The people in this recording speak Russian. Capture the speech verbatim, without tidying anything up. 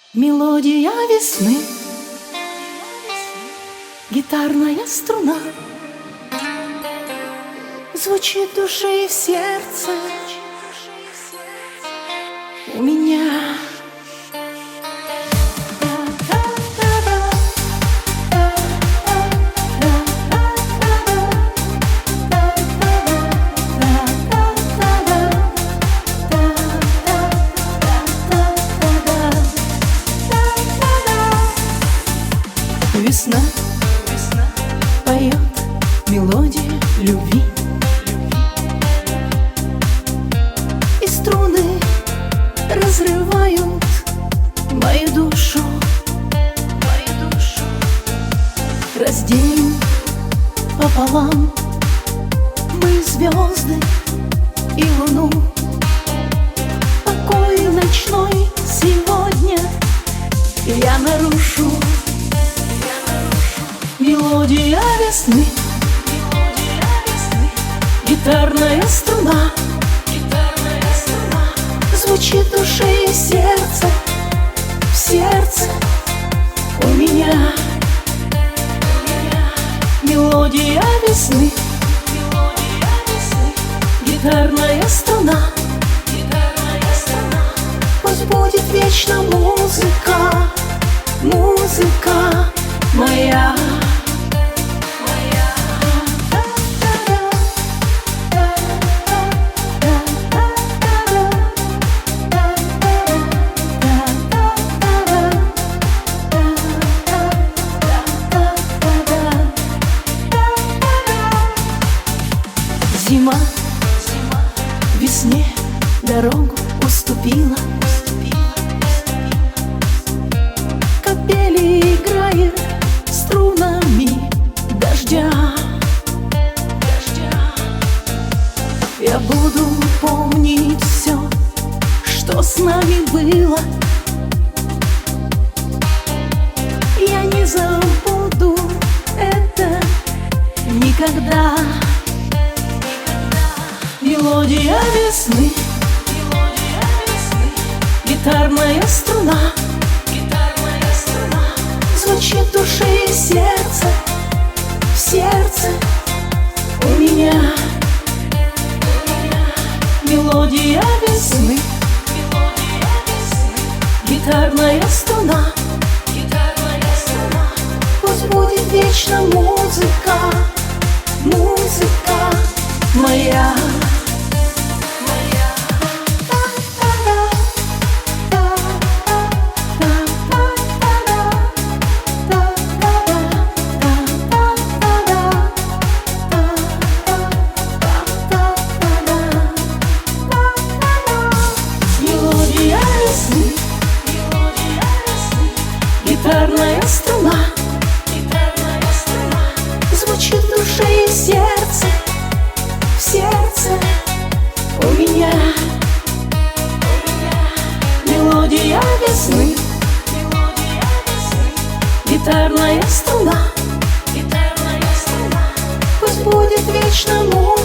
Мелодия весны, гитарная струна, звучит в душе и в сердце у меня. Весна, весна поет мелодии любви, и струны разрывают мою душу, мою душу. Разделим пополам мы звезды и луну. Покой ночной сегодня я нарушу. Мелодия весны, мелодия весны, гитарная струна, гитарная струна, звучит в душе и сердце, в сердце у меня. Мелодия весны, мелодия весны, гитарная струна, гитарная струна, пусть будет вечно музыка, музыка моя. Зима, зима весне дорогу уступила, уступила, уступила. Капели играет струнами дождя, дождя. Я буду помнить все, что с нами было. Я не забуду это никогда. Мелодия весны, мелодия весны, гитарная струна, гитарная струна, звучит в душе и сердце, в сердце у меня. Мелодия весны, мелодия весны, гитарная струна, гитарная струна, пусть будет вечно музыка, музыка моя. Гитарная струна, гитарная струна, звучит в душе и в сердце, в сердце у меня. Мелодия весны, мелодия весны, гитарная струна, гитарная струна, пусть будет вечно музыка.